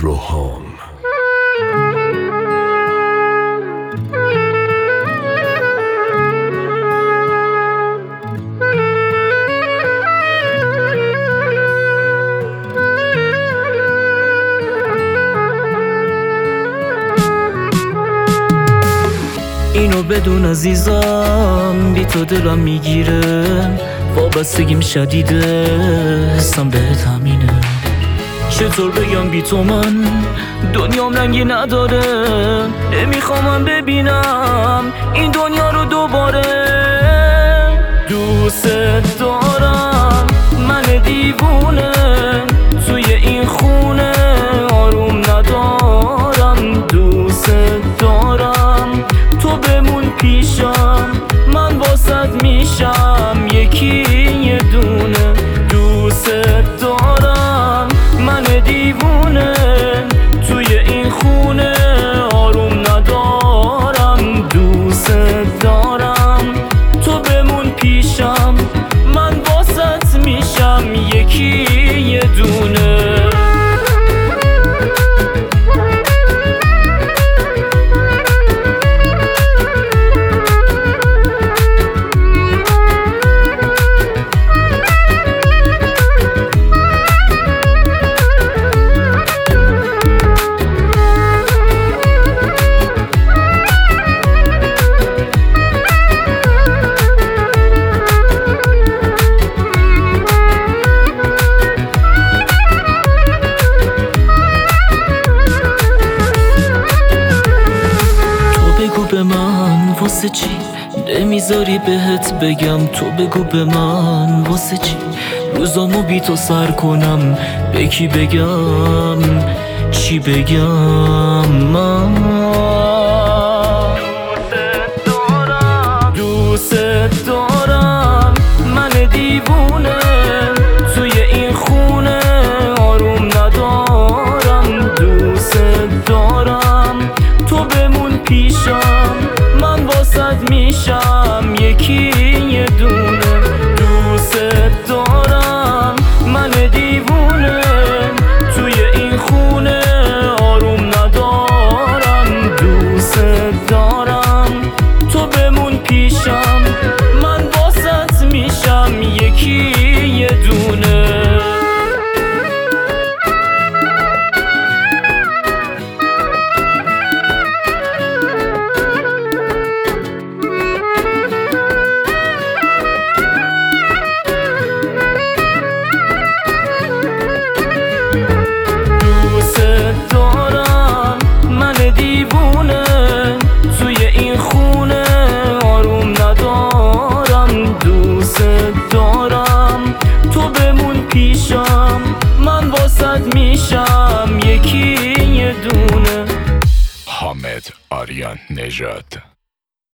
روحام. اینو بدون عزیزم، بی تو دلم میگیره، وابستگیم شدیده، حسم بهت همینه. چطور بگم بی تو من دنیام رنگی نداره، نمیخوام ببینم این دنیا رو دوباره. دوست دارم من دیوونه، توی این خونه آروم ندارم. دوست دارم تو بمون پیشم، من واسط میشم یکی یه دونه. دوست دارم من دیوونه، توی این خونه آروم ندارم. دوست دارم تو بمون پیشم، من واسط میشم یکی یه دونه. به من واسه چی نمیذاری بهت بگم؟ تو بگو به من واسه چی روزامو بی تو سر کنم؟ به کی بگم چی بگم؟ من دوست دارم من دیوونه، توی این خونه آروم ندارم. دوست دارم تو بمون پیشم، من واسط میشم یکی یه دونه. دوست دارم من دیوونه، توی این خونه آروم ندارم. دوست دارم تو بمون پیشم، من واسط میشم یکی یه دونه. من واسط میشم یکی یه دونه. حامد آریان نژاد.